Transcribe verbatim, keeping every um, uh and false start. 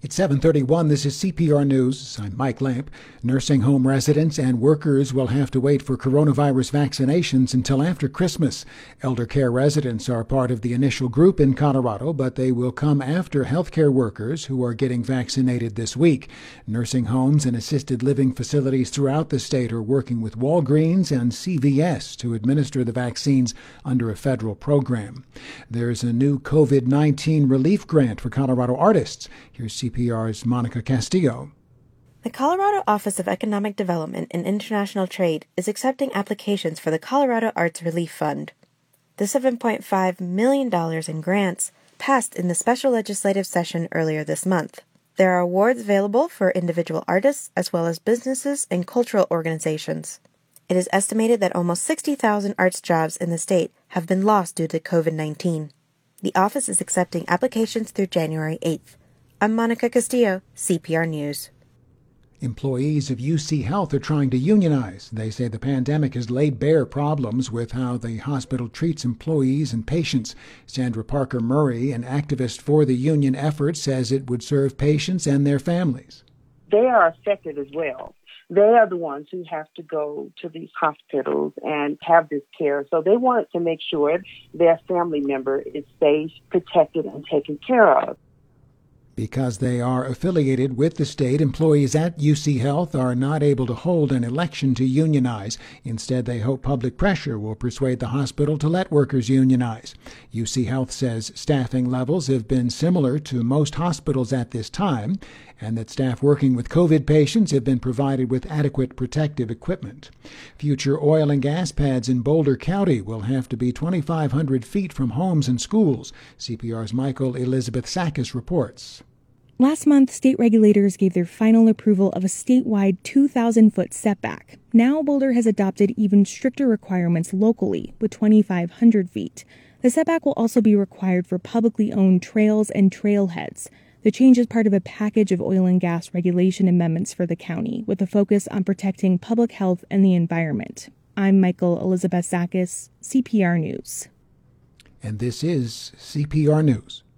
It's seven thirty-one. This is C P R News. I'm Mike Lamp. Nursing home residents and workers will have to wait for coronavirus vaccinations until after Christmas. Elder care residents are part of the initial group in Colorado, but they will come after healthcare workers who are getting vaccinated this week. Nursing homes and assisted living facilities throughout the state are working with Walgreens and C V S to administer the vaccines under a federal program. There's a new COVID nineteen relief grant for Colorado artists. Here's C P R's Monica Castillo. The Colorado Office of Economic Development and International Trade is accepting applications for the Colorado Arts Relief Fund. The seven point five million dollars in grants passed in the special legislative session earlier this month. There are awards available for individual artists as well as businesses and cultural organizations. It is estimated that almost sixty thousand arts jobs in the state have been lost due to COVID nineteen. The office is accepting applications through January eighth. I'm Monica Castillo, C P R News. Employees of U C Health are trying to unionize. They say the pandemic has laid bare problems with how the hospital treats employees and patients. Sandra Parker Murray, an activist for the union effort, says it would serve patients and their families. They are affected as well. They are the ones who have to go to these hospitals and have this care. So they want to make sure their family member is safe, protected, and taken care of. Because they are affiliated with the state, employees at U C Health are not able to hold an election to unionize. Instead, they hope public pressure will persuade the hospital to let workers unionize. U C Health says staffing levels have been similar to most hospitals at this time, and that staff working with COVID patients have been provided with adequate protective equipment. Future oil and gas pads in Boulder County will have to be twenty-five hundred feet from homes and schools. C P R's Michael Elizabeth Sakis reports. Last month, state regulators gave their final approval of a statewide two thousand foot setback. Now, Boulder has adopted even stricter requirements locally, with twenty-five hundred feet. The setback will also be required for publicly owned trails and trailheads. The change is part of a package of oil and gas regulation amendments for the county, with a focus on protecting public health and the environment. I'm Michael Elizabeth Sakis, C P R News. And this is C P R News.